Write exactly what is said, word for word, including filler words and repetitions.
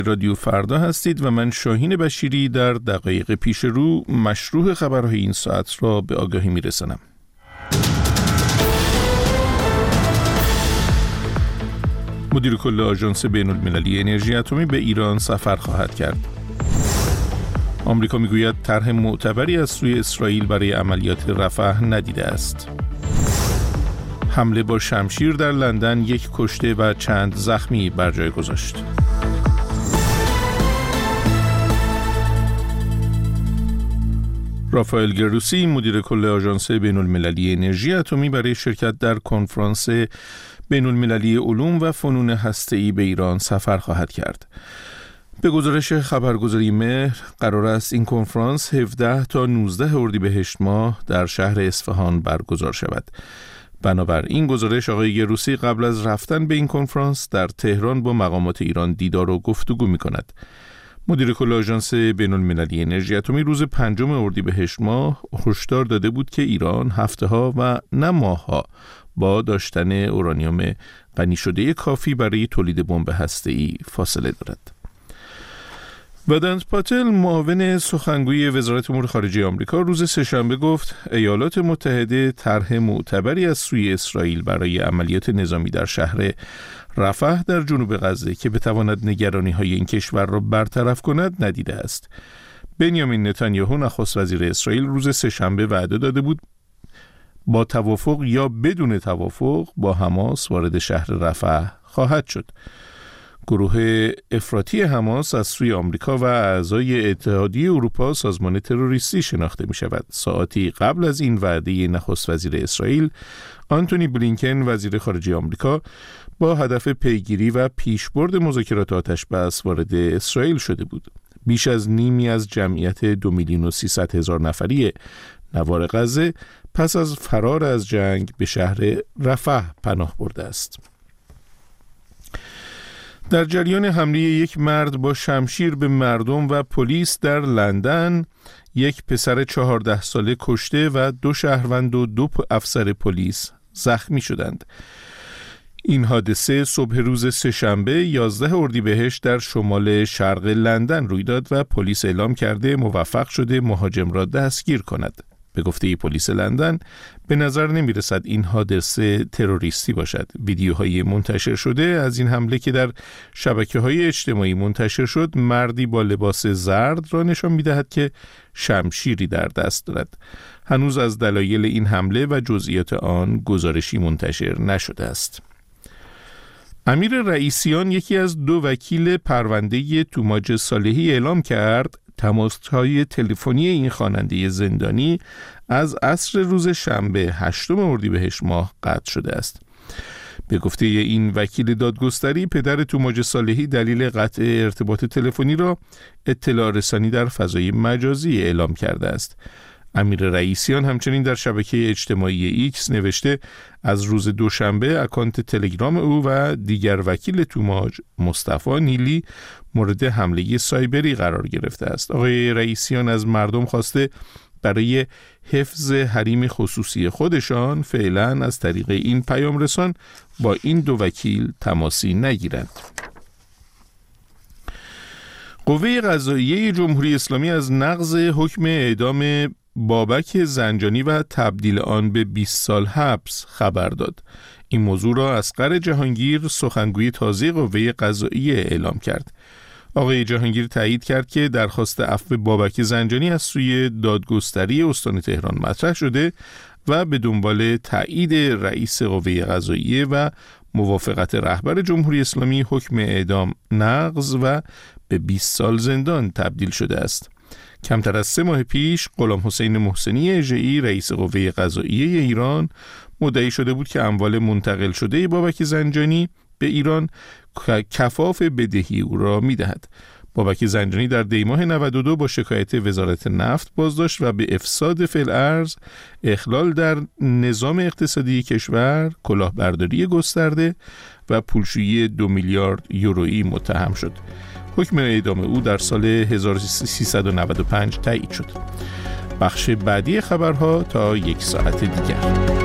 رادیو فردا هستید و من شاهین بشیری در دقایق پیش رو مشروع خبرهای این ساعت را به آگاهی میرسانم. مدیر کل آژانس بین‌المللی انرژی اتمی به ایران سفر خواهد کرد. آمریکا میگوید طرح معتبری از سوی اسرائیل برای عملیات رفح ندیده است. حمله با شمشیر در لندن یک کشته و چند زخمی بر جای گذاشت. رافائل گروسی مدیر کل آژانس بین‌المللی انرژی اتمی برای شرکت در کنفرانس بین‌المللی علوم و فنون هسته‌ای به ایران سفر خواهد کرد. به گزارش خبرگزاری مهر قرار است این کنفرانس هفده تا نوزده اردیبهشت ماه در شهر اصفهان برگزار شود. بنابر این گزارش آقای گروسی قبل از رفتن به این کنفرانس در تهران با مقامات ایران دیدار و گفتگو می‌کند. مدیر کل آژانس بین‌المللی انرژی اتمی روز پنجم اردیبهشت ماه هشدار داده بود که ایران هفته‌ها و نه ماه‌ها با داشتن اورانیوم غنی شده کافی برای تولید بمب هسته‌ای فاصله دارد. ودانت پاتل معاون سخنگوی وزارت امور خارجه آمریکا روز سه‌شنبه گفت ایالات متحده طرح معتبری از سوی اسرائیل برای عملیات نظامی در شهر رفح در جنوب غزه که بتواند نگرانی‌های این کشور را برطرف کند ندیده است. بنیامین نتانیاهو نخست وزیر اسرائیل روز سه‌شنبه وعده داده بود با توافق یا بدون توافق با حماس وارد شهر رفح خواهد شد. گروه افراطی حماس از سوی آمریکا و اعضای اتحادیه اروپا سازمان تروریستی شناخته می شود. ساعتی قبل از این وعده نخست وزیر اسرائیل آنتونی بلینکن وزیر خارجه آمریکا با هدف پیگیری و پیشبرد مذاکرات آتش‌بس وارد اسرائیل شده بود. بیش از نیمی از جمعیت دو میلیون و سیصد هزار نفری نوار غزه پس از فرار از جنگ به شهر رفح پناه برده است. در جریان حمله یک مرد با شمشیر به مردم و پلیس در لندن، یک پسر چهارده ساله کشته و دو شهروند و دو افسر پلیس زخمی شدند. این حادثه صبح روز سه‌شنبه یازده اردیبهشت در شمال شرق لندن روی داد و پلیس اعلام کرده موفق شده مهاجم را دستگیر کند. به گفته پلیس لندن به نظر نمی رسد این حادثه تروریستی باشد. ویدیوهای منتشر شده از این حمله که در شبکه‌های اجتماعی منتشر شد مردی با لباس زرد را نشان می دهد که شمشیری در دست دارد. هنوز از دلایل این حمله و جزئیات آن گزارشی منتشر نشده است. امیر رئیسیان یکی از دو وکیل پرونده توماج صالحی اعلام کرد تماس‌های تلفنی این خواننده زندانی از عصر روز شنبه هشتم اردیبهشت ماه قطع شده است. به گفته این وکیل دادگستری پدر توماج صالحی دلیل قطع ارتباط تلفنی را اطلاع رسانی در فضای مجازی اعلام کرده است. امیر رئیسیان همچنین در شبکه اجتماعی ایکس نوشته از روز دوشنبه اکانت تلگرام او و دیگر وکیل توماج مصطفی نیلی مورد حمله سایبری قرار گرفته است. آقای رئیسیان از مردم خواسته برای حفظ حریم خصوصی خودشان فعلا از طریق این پیام رسان با این دو وکیل تماسی نگیرند. قوه قضاییه جمهوری اسلامی از نقض حکم اعدام بابک زنجانی و تبدیل آن به بیست سال حبس خبر داد. این موضوع را اصغر جهانگیر سخنگوی تازه قوه قضاییه اعلام کرد. آقای جهانگیر تایید کرد که درخواست عفو بابک زنجانی از سوی دادگستری استان تهران مطرح شده و به دنبال تایید رئیس قوه قضاییه و موافقت رهبر جمهوری اسلامی حکم اعدام نقض و به بیست سال زندان تبدیل شده است. کمتر از سه ماه پیش غلام حسین محسنی اژه‌ای رئیس قوه قضاییه ایران مدعی شده بود که اموال منتقل شده بابک زنجانی به ایران کفاف بدهی او را می‌دهد. بابک زنجانی در دی ماه نود و دو با شکایت وزارت نفت بازداشت و به افساد فی الارض، اخلال در نظام اقتصادی کشور، کلاهبرداری گسترده و پولشویی دو میلیارد یورویی متهم شد. حکم اعدام او در سال هزار و سیصد و نود و پنج تایید شد. بخش بعدی خبرها تا یک ساعت دیگر.